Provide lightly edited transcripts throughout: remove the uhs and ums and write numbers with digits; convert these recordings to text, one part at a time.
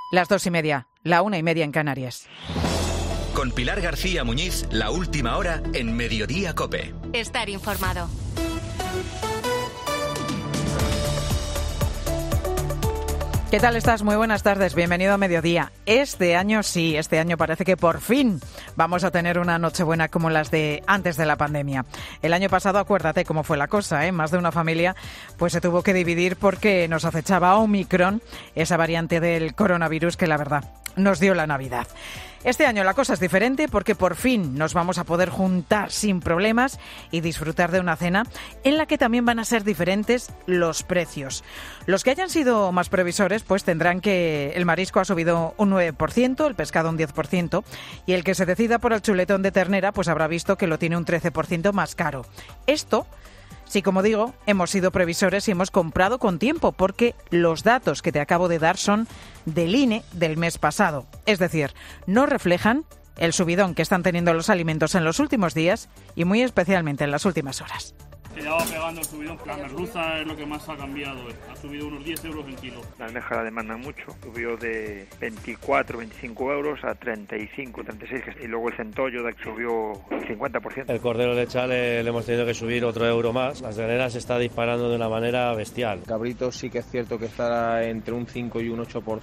Las 2:30, la 1:30 en Canarias. Con Pilar García Muñiz, la última hora en Mediodía COPE. Estar informado. ¿Qué tal estás? Muy buenas tardes, bienvenido a Mediodía. Este año parece que por fin vamos a tener una Nochebuena como las de antes de la pandemia. El año pasado, acuérdate cómo fue la cosa, ¿eh? Más de una familia pues se tuvo que dividir porque nos acechaba Omicron, esa variante del coronavirus que la verdad nos dio la Navidad. Este año la cosa es diferente porque por fin nos vamos a poder juntar sin problemas y disfrutar de una cena en la que también van a ser diferentes los precios. Los que hayan sido más previsores pues tendrán que el marisco ha subido un 9%, el pescado un 10% y el que se decida por el chuletón de ternera pues habrá visto que lo tiene un 13% más caro. Esto, sí, como digo, hemos sido previsores y hemos comprado con tiempo porque los datos que te acabo de dar son del INE del mes pasado. Es decir, no reflejan el subidón que están teniendo los alimentos en los últimos días y muy especialmente en las últimas horas. Que ya va pegando el subidón. La merluza es lo que más ha cambiado. Ha subido unos 10 euros el kilo. La almeja la demandan mucho. Subió de 24, 25 euros a 35, 36. Y luego el centollo subió el 50%. El cordero lechal le hemos tenido que subir otro euro más. Las terneras se está disparando de una manera bestial. Cabrito sí que es cierto que estará entre un 5 y un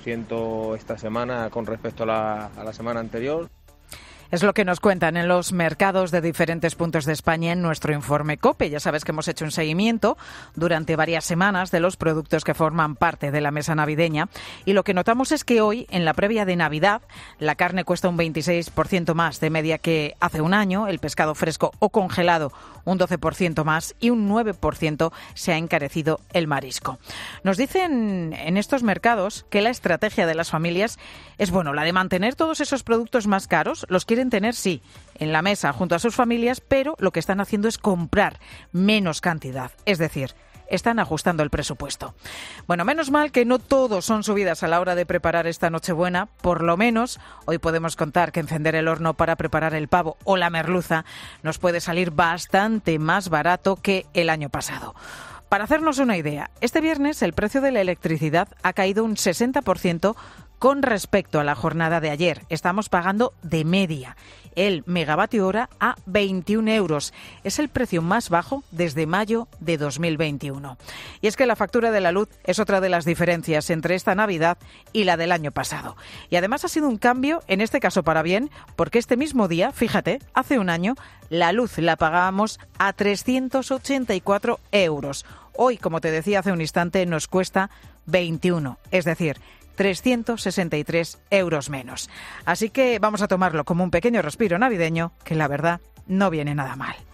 8% esta semana con respecto a la semana anterior. Es lo que nos cuentan en los mercados de diferentes puntos de España en nuestro informe COPE. Ya sabes que hemos hecho un seguimiento durante varias semanas de los productos que forman parte de la mesa navideña y lo que notamos es que hoy, en la previa de Navidad, la carne cuesta un 26% más de media que hace un año, el pescado fresco o congelado un 12% más y un 9% se ha encarecido el marisco. Nos dicen en estos mercados que la estrategia de las familias es, la de mantener todos esos productos más caros, los quieren tener, sí, en la mesa junto a sus familias, pero lo que están haciendo es comprar menos cantidad, es decir, están ajustando el presupuesto. Menos mal que no todos son subidas a la hora de preparar esta Nochebuena, por lo menos hoy podemos contar que encender el horno para preparar el pavo o la merluza nos puede salir bastante más barato que el año pasado. Para hacernos una idea, este viernes el precio de la electricidad ha caído un 60% con respecto a la jornada de ayer. Estamos pagando de media el megavatio hora a 21 euros. Es el precio más bajo desde mayo de 2021. Y es que la factura de la luz es otra de las diferencias entre esta Navidad y la del año pasado. Y además ha sido un cambio, en este caso para bien, porque este mismo día, fíjate, hace un año, la luz la pagábamos a 384 euros. Hoy, como te decía hace un instante, nos cuesta 21, es decir, 363 euros menos. Así que vamos a tomarlo como un pequeño respiro navideño, que la verdad no viene nada mal.